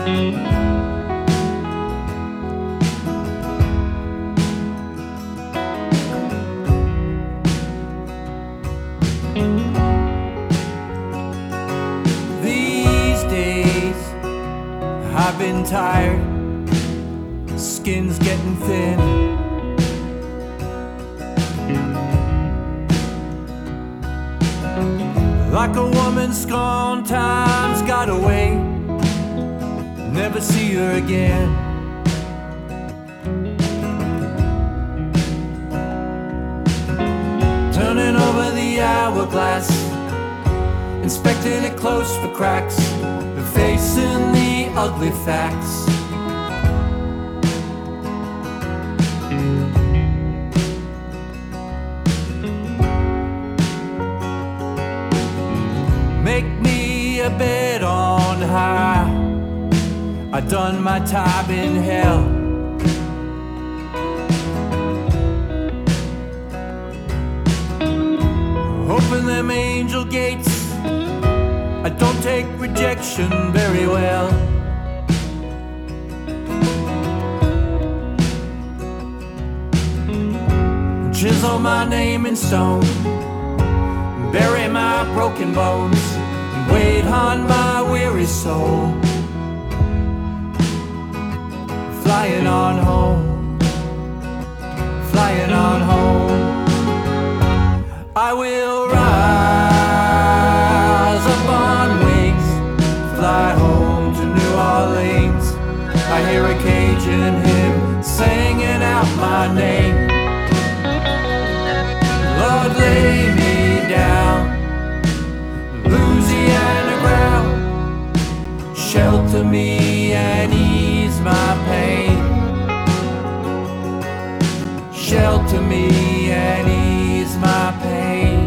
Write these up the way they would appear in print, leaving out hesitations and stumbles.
These days I've been tired, skin's getting thin. Like a woman scorned, time's got away, never see her again. Turning over the hourglass, inspecting it close for cracks, but facing the ugly facts. Make me a bed on high, I done my time in hell. Open them angel gates, I don't take rejection very well. Chisel my name in stone, bury my broken bones, and wait on my weary soul. Flying on home, flying on home. I will rise up on wings, fly home to New Orleans. I hear a Cajun hymn singing out my name. Lord, lay me down, Louisiana ground, shelter me and ease my pain. Shelter me and ease my pain.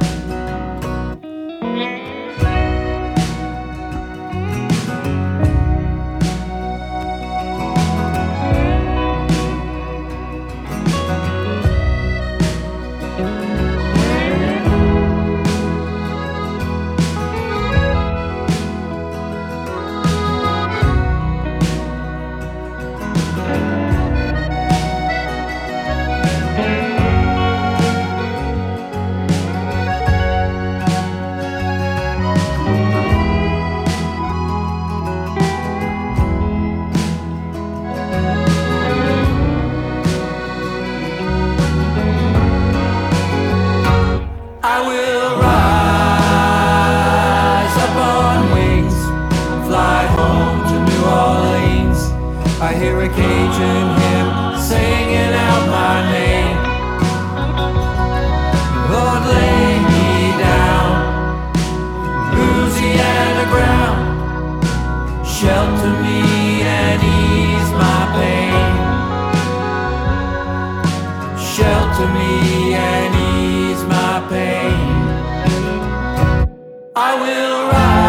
I will rise up on wings, fly home to New Orleans. I hear a Cajun hymn singing out my name. Lord, lay me down, Louisiana ground, shelter me and ease my pain. Shelter me and ease my pain. I will rise.